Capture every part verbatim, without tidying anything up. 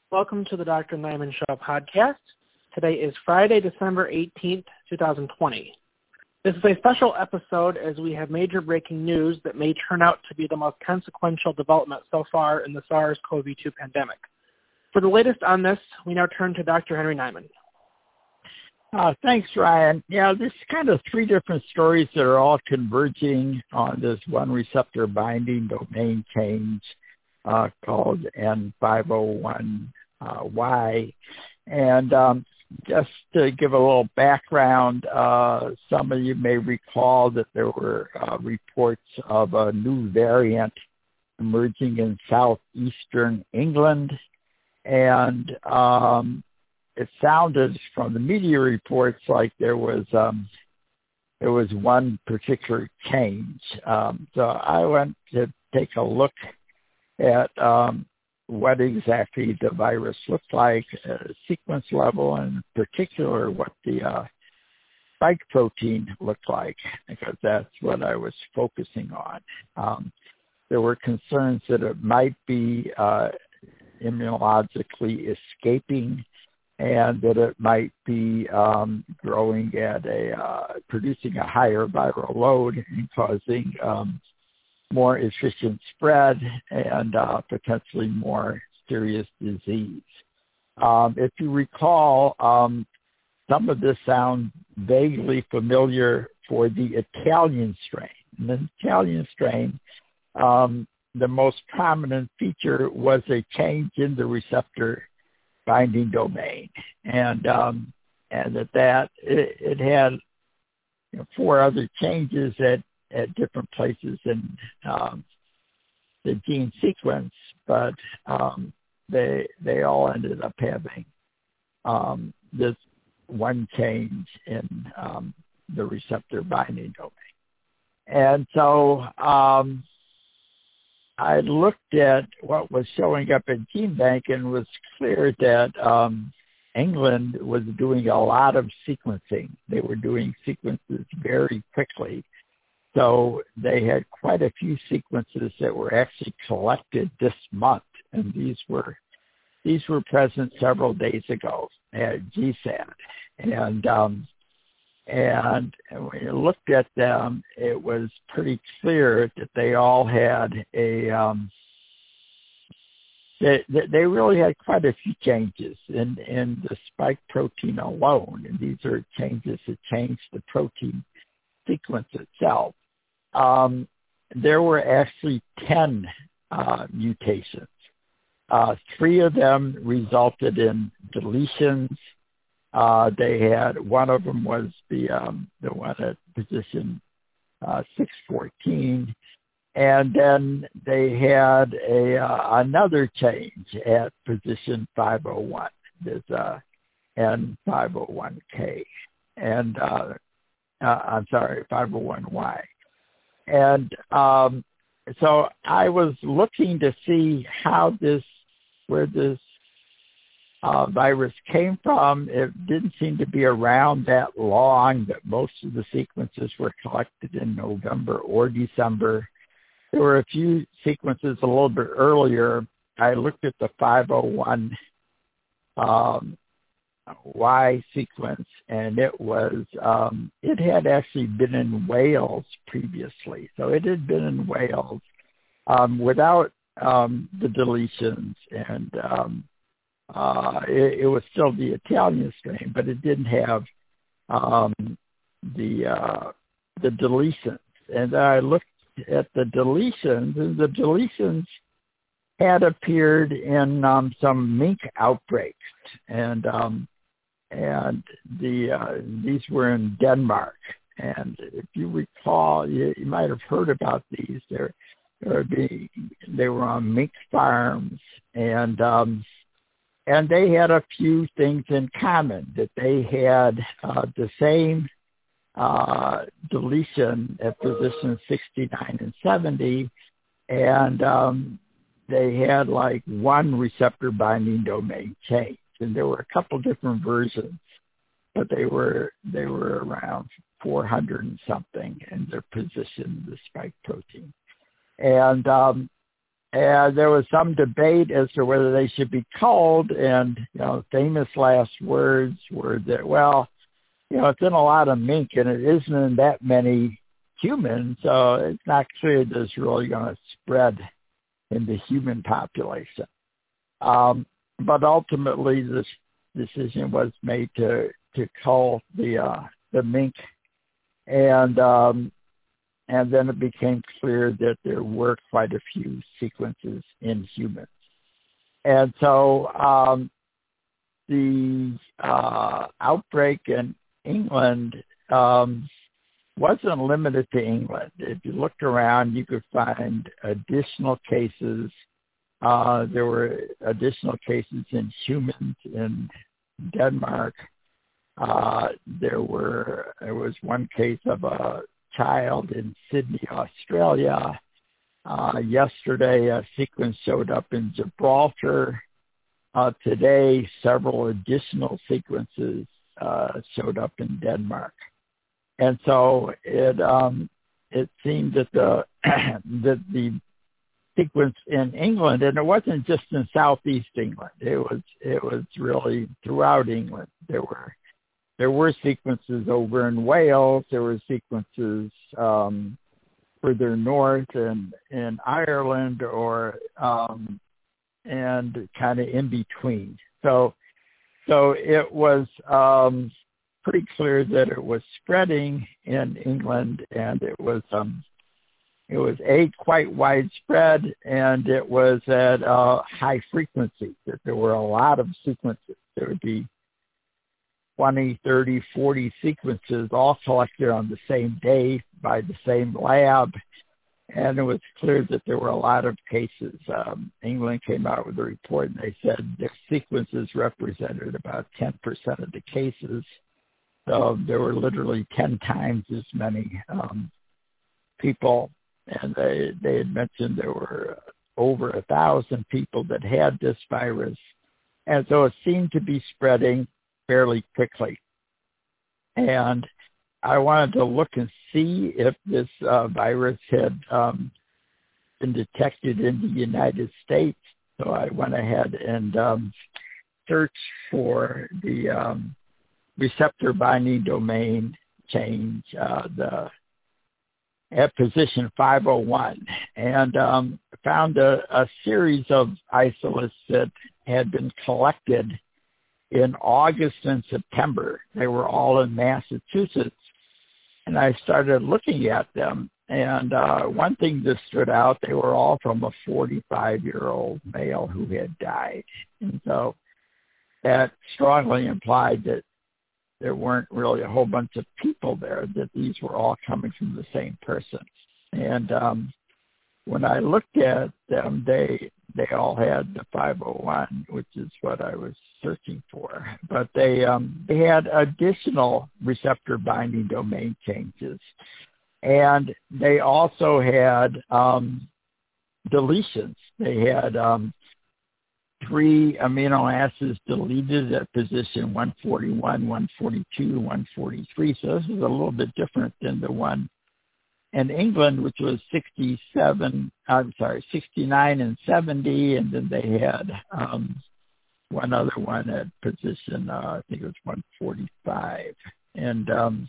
Welcome to the Doctor Nyman Show podcast. Today is Friday, December eighteenth, twenty twenty. This is a special episode as we have major breaking news that may turn out to be the most consequential development so far in the SARS-C o V two pandemic. For the latest on this, we now turn to Doctor Henry Nyman. Uh, thanks, Ryan. Yeah, there's kind of three different stories that are all converging on this one receptor binding domain change uh, called N five oh one Y. And um, just to give a little background, uh, some of you may recall that there were uh, reports of a new variant emerging in southeastern England. And um, it sounded from the media reports like there was um, there was one particular change. Um, so I went to take a look at um, what exactly the virus looked like at a sequence level, and in particular what the uh, spike protein looked like, because that's what I was focusing on. Um, there were concerns that it might be uh, immunologically escaping, and that it might be um, growing at a, uh, producing a higher viral load and causing um, more efficient spread and uh, potentially more serious disease. Um, if you recall, um, some of this sounds vaguely familiar for the Italian strain. In the Italian strain, um, the most prominent feature was a change in the receptor binding domain, and um, and that that it, it had you know, four other changes at, at different places in um, the gene sequence, but um, they they all ended up having um, this one change in um, the receptor binding domain, and so. Um, I looked at what was showing up in GeneBank and was clear that um, England was doing a lot of sequencing. They were doing sequences very quickly. So they had quite a few sequences that were actually collected this month, and these were these were present several days ago at G SAT. And um, And when you looked at them, it was pretty clear that they all had a, um, they, they really had quite a few changes in, in the spike protein alone. And these are changes that changed the protein sequence itself. Um, there were actually ten uh, mutations. Uh, three of them resulted in deletions. Uh, they had, one of them was the um, the one at position uh, six fourteen, and then they had a uh, another change at position five oh one. There's uh, N five oh one K, and uh, uh, I'm sorry, five oh one Y, and um, so I was looking to see how this, where this Uh, virus came from. It didn't seem to be around that long, that most of the sequences were collected in November or December. There were a few sequences a little bit earlier. I looked at the five oh one um, Y sequence, and it was, um, it had actually been in Wales previously. So it had been in Wales um, without um, the deletions, and um, Uh, it, it was still the Italian strain, but it didn't have um, the uh, the deletions. And I looked at the deletions, and the deletions had appeared in um, some mink outbreaks, and um, and the uh, these were in Denmark. And if you recall, you, you might have heard about these. They're, they're being, they were on mink farms, and um, And they had a few things in common, that they had uh, the same uh, deletion at position sixty-nine and seventy, and um, they had like one receptor binding domain change. And there were a couple different versions, but they were they were around four hundred and something in their position, the spike protein. And um, And there was some debate as to whether they should be culled, and, you know, famous last words were that, well, you know, it's in a lot of mink, and it isn't in that many humans, so it's not clear that it's really going to spread in the human population. Um, but ultimately, this decision was made to, to cull the uh, the mink, and um, and then it became clear that there were quite a few sequences in humans. And so um, the uh, outbreak in England um, wasn't limited to England. If you looked around, you could find additional cases. Uh, there were additional cases in humans in Denmark. Uh, there were there was one case of a child in Sydney, Australia. Uh, yesterday, a sequence showed up in Gibraltar. Uh, today, several additional sequences uh, showed up in Denmark. And so it um, it seemed that the that the sequence in England, and it wasn't just in southeast England. It was it was really throughout England. There were there were sequences over in Wales. There were sequences um, further north in in Ireland, or um, and kind of in between. So so it was. Um, pretty clear that it was spreading in England, and it was um, it was a quite widespread, and it was at uh, high frequency. That there were a lot of sequences. There would be twenty, thirty, forty sequences all collected on the same day by the same lab, and it was clear that there were a lot of cases. Um, England came out with a report, and they said their sequences represented about ten percent of the cases. So there were literally ten times as many um, people, and they they had mentioned there were over a thousand people that had this virus, and so it seemed to be spreading fairly quickly. And I wanted to look and see if this uh, virus had um, been detected in the United States. So I went ahead and um, searched for the um, receptor binding domain change, uh, the at position five oh one, and um, found a, a series of isolates that had been collected in August and September. They were all in Massachusetts, and I started looking at them. And uh, one thing that stood out, they were all from a forty-five-year-old male who had died. And so that strongly implied that there weren't really a whole bunch of people there, that these were all coming from the same person. And um, when I looked at them, they they all had the five oh one, which is what I was searching for. But they um, they had additional receptor binding domain changes. And they also had um, deletions. They had um, three amino acids deleted at position one forty-one, one forty-two, one forty-three. So this is a little bit different than the one in England, which was sixty-seven, I'm sorry, sixty-nine and seventy. And then they had um, one other one at position, uh, I think it was one forty-five. And um,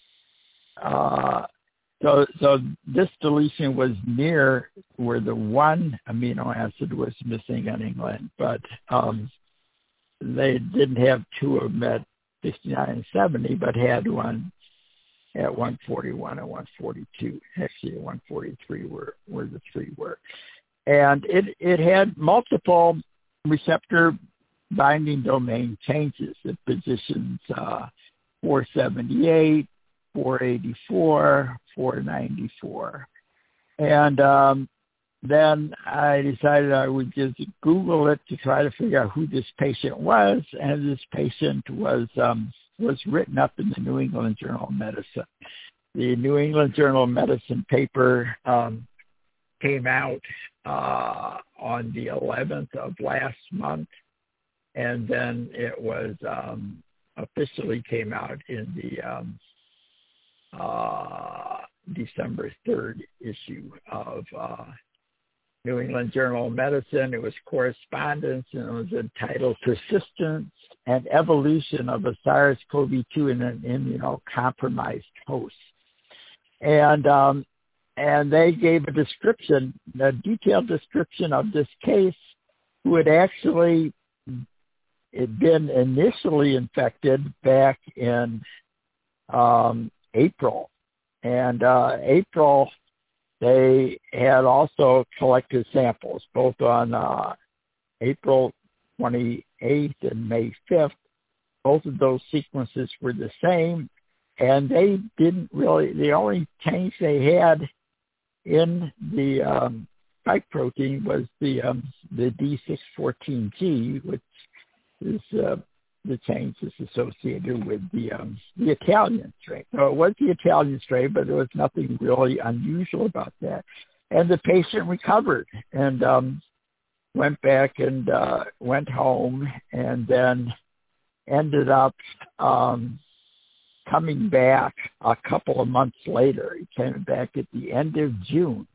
uh, So, so this deletion was near where the one amino acid was missing in England, but um, they didn't have two of them at sixty-nine and seventy, but had one at one forty-one and one forty-two. Actually, at one forty-three were where the three were, and it it had multiple receptor binding domain changes at positions uh, four seventy-eight. four eighty-four, four ninety-four. And um, then I decided I would just Google it to try to figure out who this patient was. And this patient was um, was written up in the New England Journal of Medicine. The New England Journal of Medicine paper um, came out uh, on the eleventh of last month. And then it was um, officially came out in the um, Uh, December third issue of uh, New England Journal of Medicine. It was correspondence, and it was entitled Persistence and Evolution of a SARS-C o V two in an Immunocompromised Host. And um, and they gave a description, a detailed description of this case, who had actually been initially infected back in um, April. And uh, April, they had also collected samples, both on uh, April twenty-eighth and May fifth. Both of those sequences were the same, and they didn't really, the only change they had in the um, spike protein was the um, the D six fourteen G, which is uh, the change is associated with the um, the Italian strain. So it was the Italian strain, but there was nothing really unusual about that. And the patient recovered and um, went back and uh, went home, and then ended up um, coming back a couple of months later. He came back at the end of June,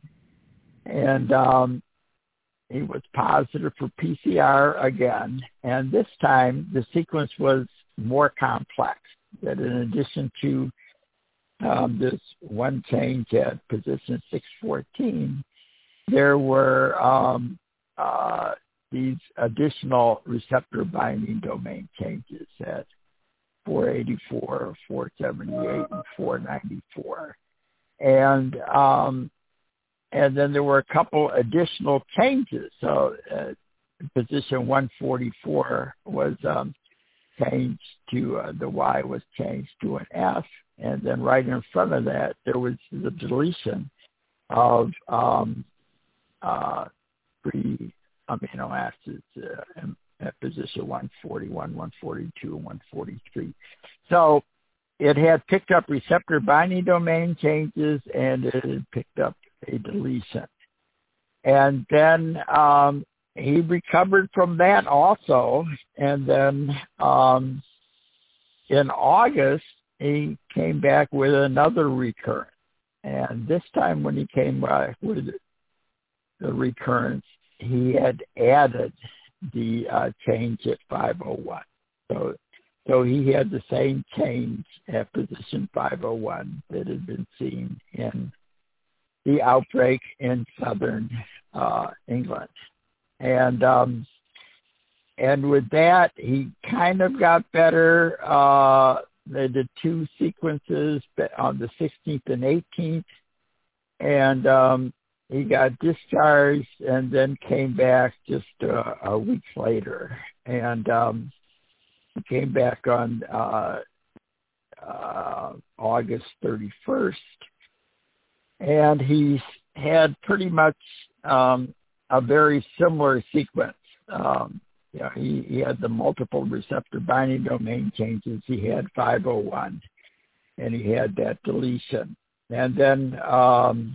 and um, he was positive for P C R again, and this time the sequence was more complex. That in addition to um, this one change at position six fourteen, there were um, uh, these additional receptor binding domain changes at four eighty-four, four seventy-eight, and four ninety-four. And um, And then there were a couple additional changes. So uh, position one forty-four was um, changed to, uh, the Y was changed to an F. And then right in front of that, there was the deletion of um, uh, three amino acids uh, at position one forty-one, one forty-two, and one forty-three. So it had picked up receptor binding domain changes, and it had picked up a deletion. And then um, he recovered from that also. And then um, in August, he came back with another recurrence. And this time when he came back with the recurrence, he had added the uh, change at five oh one. So, so he had the same change at position five oh one that had been seen in the outbreak in southern uh, England. And um, and with that, he kind of got better. Uh, they did two sequences on the sixteenth and eighteenth, and um, he got discharged and then came back just uh, a week later. And um, he came back on uh, uh, August thirty-first. And he had pretty much um, a very similar sequence. Um, you know, he, he had the multiple receptor binding domain changes. He had five oh one, and he had that deletion. And then um,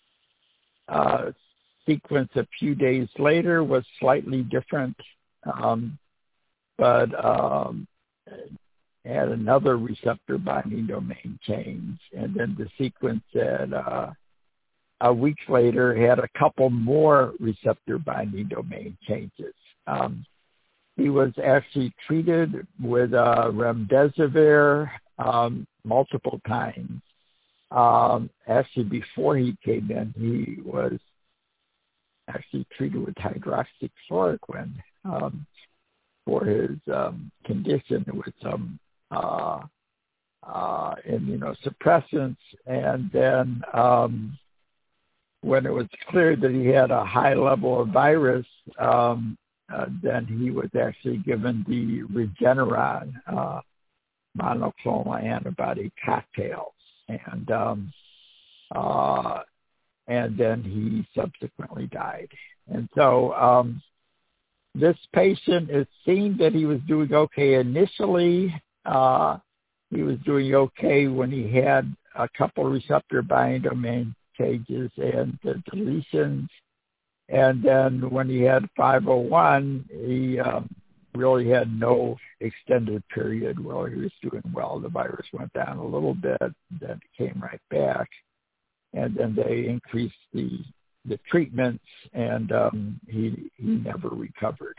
uh, sequence a few days later was slightly different, um, but um, had another receptor binding domain change. And then the sequence at uh, a week later had a couple more receptor binding domain changes. Um, he was actually treated with uh, remdesivir um, multiple times. Um, actually, before he came in, he was actually treated with hydroxychloroquine um, for his um, condition with some uh, uh, immunosuppressants. And then um, when it was clear that he had a high level of virus, um, uh, then he was actually given the Regeneron uh, monoclonal antibody cocktails. And um, uh, and then he subsequently died. And so um, this patient, it seemed that he was doing okay initially. Uh, he was doing okay when he had a couple receptor binding domain changes and the deletions. And then when he had five oh one, he um, really had no extended period where he was doing well. The virus went down a little bit, then it came right back. And then they increased the the treatments, and um, he he never recovered.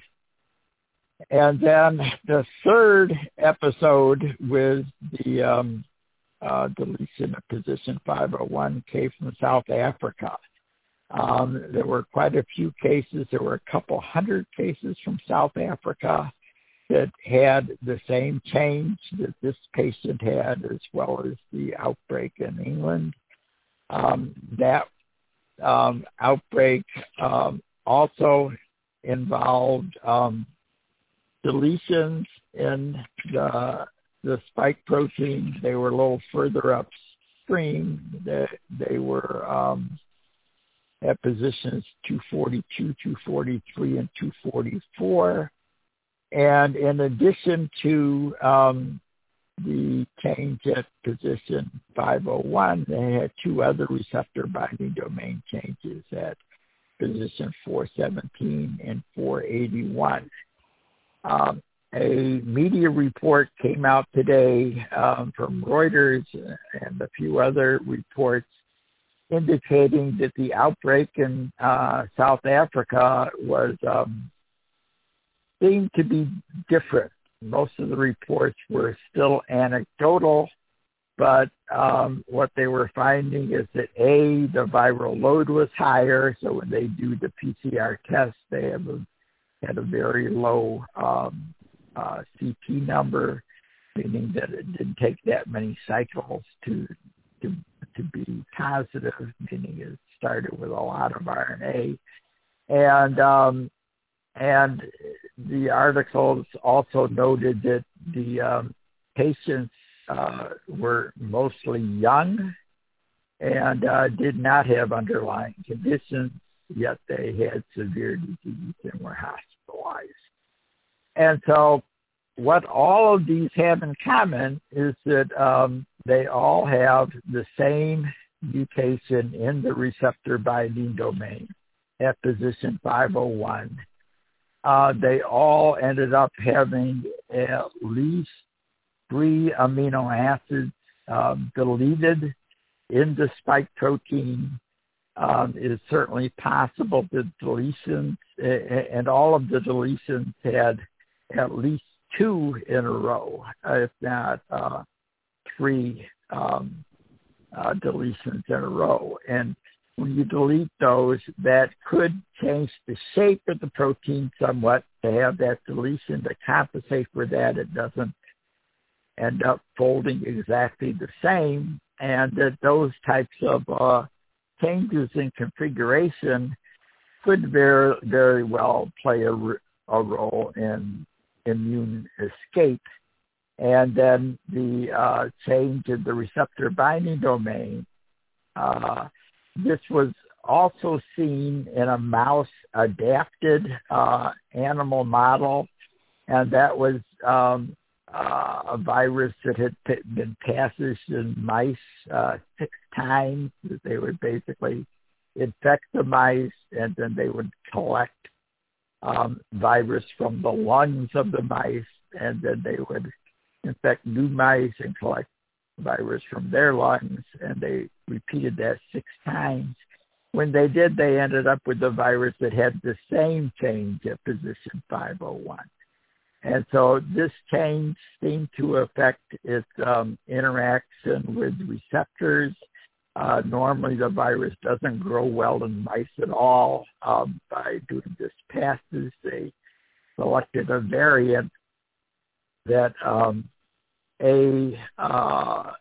And then the third episode with the um, uh, deletion of position five oh one came from South Africa. Um, there were quite a few cases. There were a couple hundred cases from South Africa that had the same change that this patient had, as well as the outbreak in England. Um, that um, outbreak um, also involved um, deletions in the the spike protein. They were a little further upstream. They, they were um, at positions two forty-two, two forty-three, and two forty-four. And in addition to um, the change at position five oh one, they had two other receptor binding domain changes at position four seventeen and four eighty-one. Um, a media report came out today um, from Reuters and a few other reports indicating that the outbreak in uh, South Africa was um, seemed to be different. Most of the reports were still anecdotal, but um, what they were finding is that A, the viral load was higher, so when they do the P C R test, they have a, had a very low um, uh, C T number, meaning that it didn't take that many cycles to to to be positive, meaning it started with a lot of R N A. And um, and the articles also noted that the um, patients uh, were mostly young and uh, did not have underlying conditions, yet they had severe disease and were hospitalized. And so what all of these have in common is that um, they all have the same mutation in the receptor binding domain at position five oh one. Uh, they all ended up having at least three amino acids um, deleted in the spike protein. Um, it is certainly possible that deletions, and all of the deletions had at least two in a row, if not uh, three um, uh, deletions in a row. And when you delete those, that could change the shape of the protein somewhat to have that deletion to compensate for that. It doesn't end up folding exactly the same, and that those types of uh, changes in configuration could very, very well play a, a role in immune escape. And then the uh, change in the receptor binding domain, uh, this was also seen in a mouse adapted uh, animal model, and that was um, uh, a virus that had p- been passaged in mice uh, six times. That they would basically infect the mice, and then they would collect um, virus from the lungs of the mice, and then they would infect new mice and collect virus from their lungs, and they repeated that six times. When they did, they ended up with a virus that had the same change at position five oh one. And so this change seemed to affect its um, interaction with receptors. Uh, normally the virus doesn't grow well in mice at all. Um, by doing this passage, they selected a variant that um, a uh,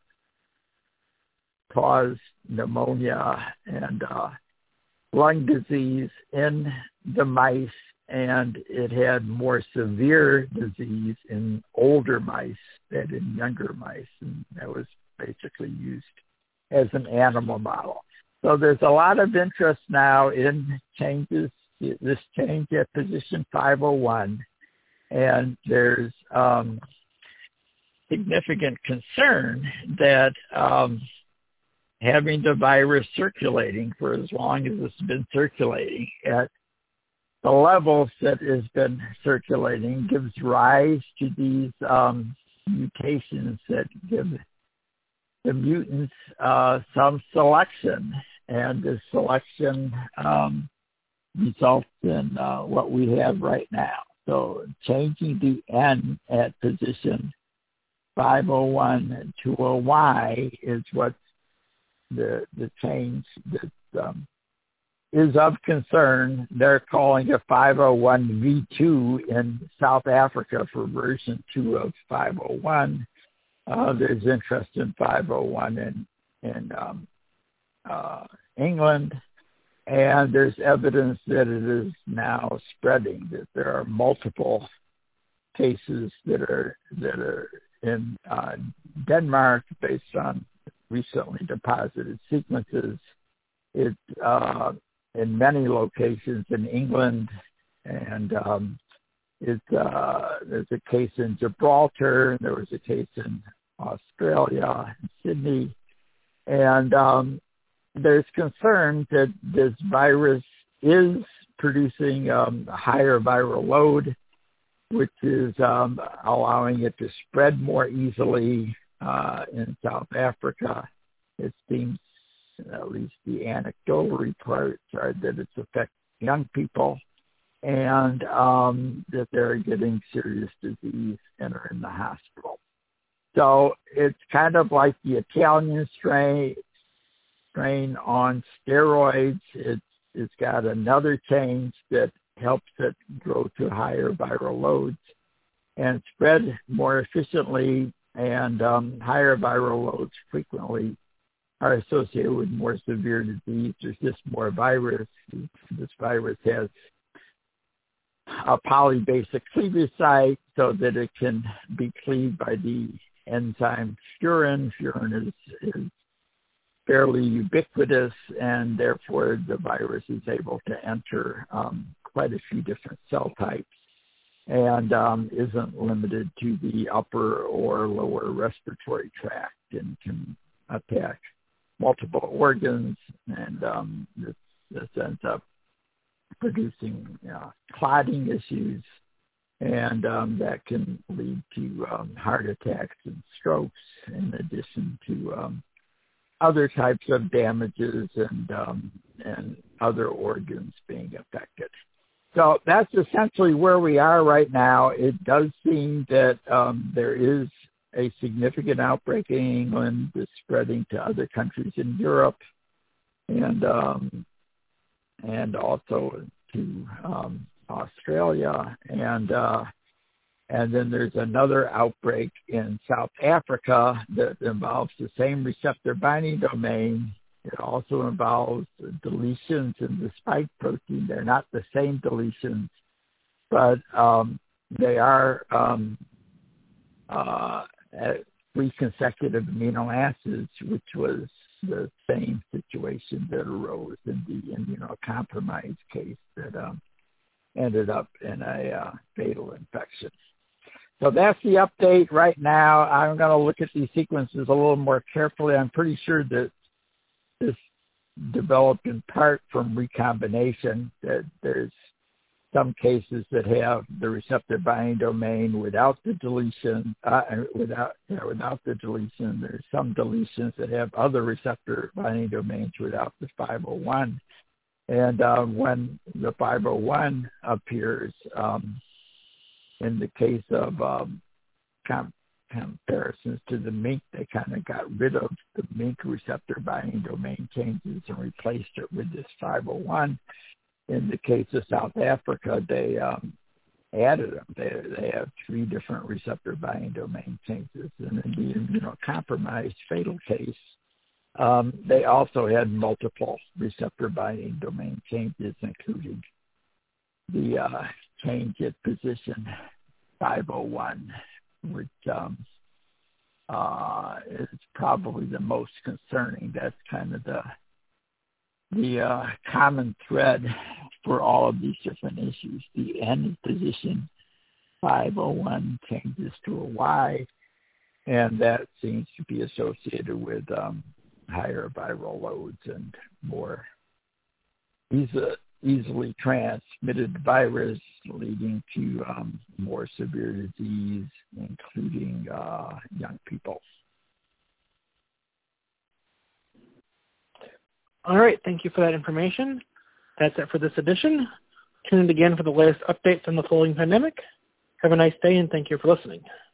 caused pneumonia and uh, lung disease in the mice, and it had more severe disease in older mice than in younger mice, and that was basically used as an animal model. So there's a lot of interest now in changes, this change at position five oh one, and there's um, significant concern that um, having the virus circulating for as long as it's been circulating at the levels that has been circulating gives rise to these um, mutations that give the mutants uh, some selection. and this selection um, results in uh, what we have right now. So changing the N at position five oh one to a Y is what the the change that um, is of concern. They're calling it five oh one V two in South Africa for version two of five oh one. Uh, there's interest in five oh one in, in um, uh, England, and there's evidence that it is now spreading, that there are multiple cases that are that are in uh, Denmark based on recently deposited sequences. It uh, in many locations in England, and um, it, uh, there's a case in Gibraltar, and there was a case in Australia, in Sydney, and um, there's concern that this virus is producing um, a higher viral load, which is um, allowing it to spread more easily uh, in South Africa. It seems, at least the anecdotal reports are, that it's affecting young people, and um, that they're getting serious disease and are in the hospital. So it's kind of like the Italian strain, strain on steroids. It's it's got another change that helps it grow to higher viral loads and spread more efficiently, and um, higher viral loads frequently are associated with more severe disease. There's just more virus. This virus has a polybasic cleavage site so that it can be cleaved by the enzyme furin. Furin is, is fairly ubiquitous, and therefore the virus is able to enter um, quite a few different cell types, and um, isn't limited to the upper or lower respiratory tract, and can attack multiple organs, and um, this, this ends up producing uh, clotting issues, and um, that can lead to um, heart attacks and strokes, in addition to um, other types of damages and um, and other organs being affected. So that's essentially where we are right now. It does seem that um, there is a significant outbreak in England that's spreading to other countries in Europe, and um, and also to um, Australia, and uh, and then there's another outbreak in South Africa that involves the same receptor binding domain. It also involves deletions in the spike protein. They're not the same deletions, but um, they are um, uh, three consecutive amino acids, which was the same situation that arose in the immunocompromised case that um, ended up in a uh, fatal infection. So that's the update right now. I'm going to look at these sequences a little more carefully. I'm pretty sure that this developed in part from recombination, that there's some cases that have the receptor binding domain without the deletion, uh, without yeah, without the deletion. There's some deletions that have other receptor binding domains without the five oh one. And uh, when the five oh one appears, um, in the case of um, com- comparisons to the mink, they kind of got rid of the mink receptor binding domain changes and replaced it with this five oh one. In the case of South Africa, they um, added them. They, they have three different receptor binding domain changes. And in the immunocompromised fatal case, um, they also had multiple receptor binding domain changes, including the uh, change at position five oh one, which um, uh, is probably the most concerning. That's kind of the the uh, common thread for all of these different issues. The N position five oh one changes to a Y, and that seems to be associated with um, higher viral loads and more easy, easily transmitted virus, leading to um, more severe disease, including uh, young people. All right, thank you for that information. That's it for this edition. Tune in again for the latest updates on the floating pandemic. Have a nice day, and thank you for listening.